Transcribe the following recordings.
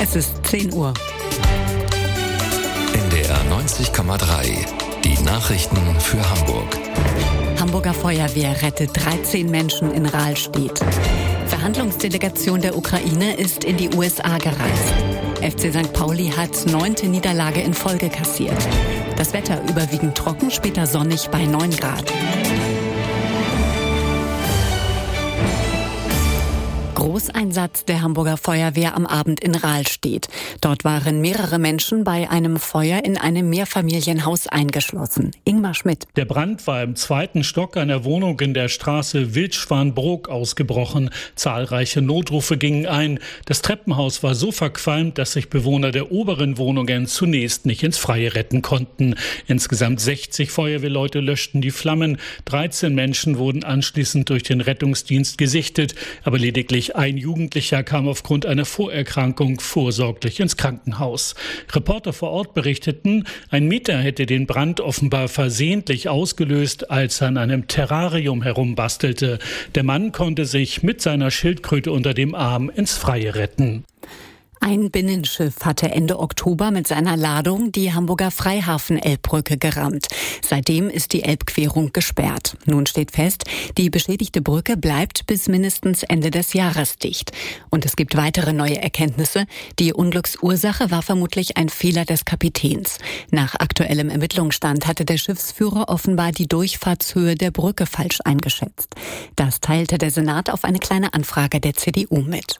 Es ist 10 Uhr. NDR 90,3. Die Nachrichten für Hamburg. Hamburger Feuerwehr rettet 13 Menschen in Rahlstedt. Verhandlungsdelegation der Ukraine ist in die USA gereist. FC St. Pauli hat 9. Niederlage in Folge kassiert. Das Wetter überwiegend trocken, später sonnig bei 9 Grad. Großeinsatz der Hamburger Feuerwehr am Abend in Rahlstedt. Dort waren mehrere Menschen bei einem Feuer in einem Mehrfamilienhaus eingeschlossen. Ingmar Schmidt. Der Brand war im 2. Stock einer Wohnung in der Straße Wildschwanbrook ausgebrochen. Zahlreiche Notrufe gingen ein. Das Treppenhaus war so verqualmt, dass sich Bewohner der oberen Wohnungen zunächst nicht ins Freie retten konnten. Insgesamt 60 Feuerwehrleute löschten die Flammen. 13 Menschen wurden anschließend durch den Rettungsdienst gesichtet, aber lediglich ein Jugendlicher kam aufgrund einer Vorerkrankung vorsorglich ins Krankenhaus. Reporter vor Ort berichteten, ein Mieter hätte den Brand offenbar versehentlich ausgelöst, als er an einem Terrarium herumbastelte. Der Mann konnte sich mit seiner Schildkröte unter dem Arm ins Freie retten. Ein Binnenschiff hatte Ende Oktober mit seiner Ladung die Hamburger Freihafen-Elbbrücke gerammt. Seitdem ist die Elbquerung gesperrt. Nun steht fest, die beschädigte Brücke bleibt bis mindestens Ende des Jahres dicht. Und es gibt weitere neue Erkenntnisse. Die Unglücksursache war vermutlich ein Fehler des Kapitäns. Nach aktuellem Ermittlungsstand hatte der Schiffsführer offenbar die Durchfahrtshöhe der Brücke falsch eingeschätzt. Das teilte der Senat auf eine kleine Anfrage der CDU mit.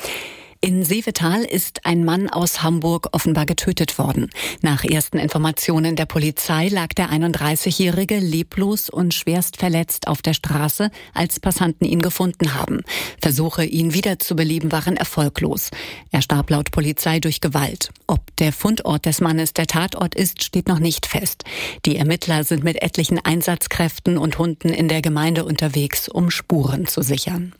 In Seevetal ist ein Mann aus Hamburg offenbar getötet worden. Nach ersten Informationen der Polizei lag der 31-Jährige leblos und schwerst verletzt auf der Straße, als Passanten ihn gefunden haben. Versuche, ihn wiederzubeleben, waren erfolglos. Er starb laut Polizei durch Gewalt. Ob der Fundort des Mannes der Tatort ist, steht noch nicht fest. Die Ermittler sind mit etlichen Einsatzkräften und Hunden in der Gemeinde unterwegs, um Spuren zu sichern.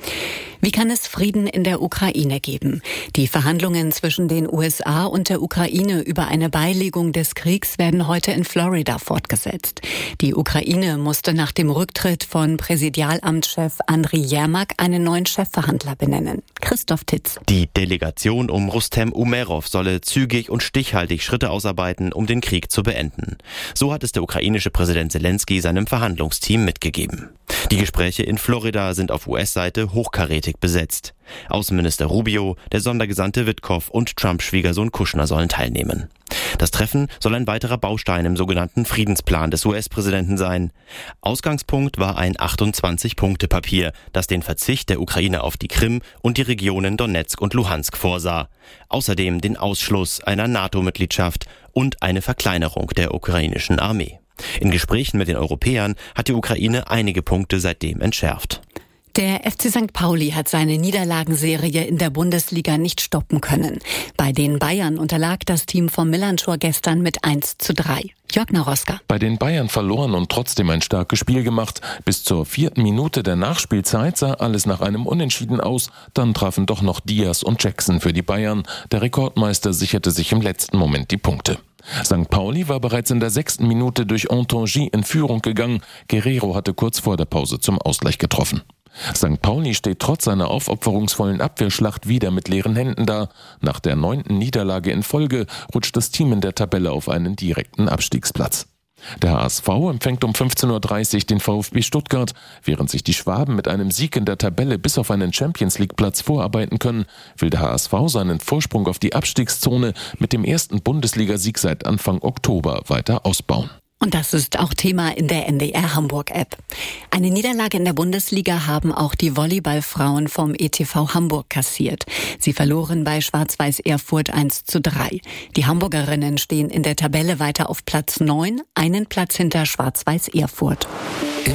Wie kann es Frieden in der Ukraine geben? Die Verhandlungen zwischen den USA und der Ukraine über eine Beilegung des Kriegs werden heute in Florida fortgesetzt. Die Ukraine musste nach dem Rücktritt von Präsidialamtschef Andriy Jermak einen neuen Chefverhandler benennen. Christoph Titz. Die Delegation um Rustem Umerov solle zügig und stichhaltig Schritte ausarbeiten, um den Krieg zu beenden. So hat es der ukrainische Präsident Zelensky seinem Verhandlungsteam mitgegeben. Die Gespräche in Florida sind auf US-Seite hochkarätig besetzt. Außenminister Rubio, der Sondergesandte Witkow und Trumps Schwiegersohn Kushner sollen teilnehmen. Das Treffen soll ein weiterer Baustein im sogenannten Friedensplan des US-Präsidenten sein. Ausgangspunkt war ein 28-Punkte-Papier, das den Verzicht der Ukraine auf die Krim und die Regionen Donetsk und Luhansk vorsah. Außerdem den Ausschluss einer NATO-Mitgliedschaft und eine Verkleinerung der ukrainischen Armee. In Gesprächen mit den Europäern hat die Ukraine einige Punkte seitdem entschärft. Der FC St. Pauli hat seine Niederlagenserie in der Bundesliga nicht stoppen können. Bei den Bayern unterlag das Team von Millantor gestern mit 1:3. Jörg Naroska. Bei den Bayern verloren und trotzdem ein starkes Spiel gemacht. Bis zur 4. Minute der Nachspielzeit sah alles nach einem Unentschieden aus. Dann trafen doch noch Diaz und Jackson für die Bayern. Der Rekordmeister sicherte sich im letzten Moment die Punkte. St. Pauli war bereits in der 6. Minute durch Ontangy in Führung gegangen. Guerrero hatte kurz vor der Pause zum Ausgleich getroffen. St. Pauli steht trotz seiner aufopferungsvollen Abwehrschlacht wieder mit leeren Händen da. Nach der 9. Niederlage in Folge rutscht das Team in der Tabelle auf einen direkten Abstiegsplatz. Der HSV empfängt um 15:30 Uhr den VfB Stuttgart. Während sich die Schwaben mit einem Sieg in der Tabelle bis auf einen Champions-League-Platz vorarbeiten können, will der HSV seinen Vorsprung auf die Abstiegszone mit dem ersten Bundesligasieg seit Anfang Oktober weiter ausbauen. Und das ist auch Thema in der NDR Hamburg-App. Eine Niederlage in der Bundesliga haben auch die Volleyballfrauen vom ETV Hamburg kassiert. Sie verloren bei Schwarz-Weiß Erfurt 1:3. Die Hamburgerinnen stehen in der Tabelle weiter auf Platz 9, einen Platz hinter Schwarz-Weiß Erfurt.